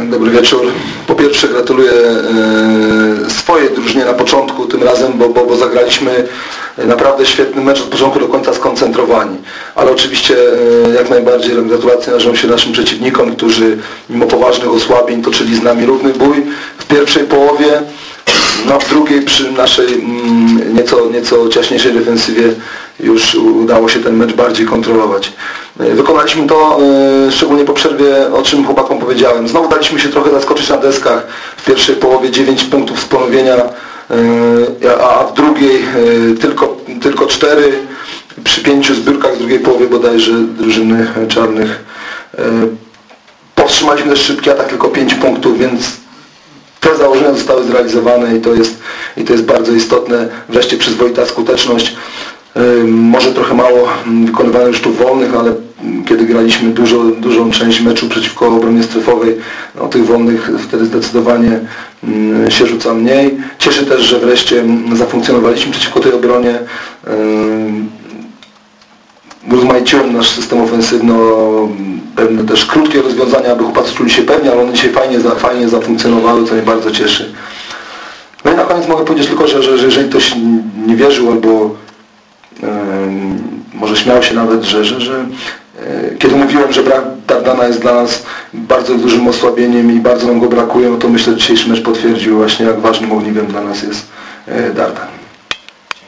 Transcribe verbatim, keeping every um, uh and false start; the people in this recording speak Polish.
Dobry wieczór. Po pierwsze gratuluję e, swojej drużynie na początku tym razem, bo, bo, bo zagraliśmy naprawdę świetny mecz od początku do końca skoncentrowani. Ale oczywiście e, jak najbardziej gratulacje należą się naszym przeciwnikom, którzy mimo poważnych osłabień toczyli z nami równy bój w pierwszej połowie. No w drugiej przy naszej mm, nieco, nieco ciaśniejszej defensywie już udało się ten mecz bardziej kontrolować. Wykonaliśmy to y, szczególnie po przerwie, o czym chłopakom powiedziałem. Znowu daliśmy się trochę zaskoczyć na deskach. W pierwszej połowie dziewięć punktów z ponowienia, y, a w drugiej y, tylko, tylko cztery. Przy pięciu zbiórkach z drugiej połowy bodajże drużyny czarnych. Y, powstrzymaliśmy też szybki atak, tylko pięć punktów, więc te założenia zostały zrealizowane i to jest, i to jest bardzo istotne. Wreszcie przyzwoita skuteczność. Może trochę mało wykonywanych rzutów wolnych, ale kiedy graliśmy dużo, dużą część meczu przeciwko obronie strefowej, no, tych wolnych wtedy zdecydowanie się rzuca mniej. Cieszy też, że wreszcie zafunkcjonowaliśmy przeciwko tej obronie. Urozmaiciłem nasz system ofensywny, pewne też krótkie rozwiązania, aby chłopacy czuli się pewnie, ale one dzisiaj fajnie, fajnie zafunkcjonowały, co mnie bardzo cieszy. No i na koniec mogę powiedzieć tylko, że, że, że jeżeli ktoś nie wierzył albo Yy, może śmiał się nawet, że, że, że yy, kiedy mówiłem, że brak Dardana jest dla nas bardzo dużym osłabieniem i bardzo nam go brakuje, no to myślę, że dzisiejszy mecz potwierdził właśnie, jak ważnym ogniwem dla nas jest yy, Dardan.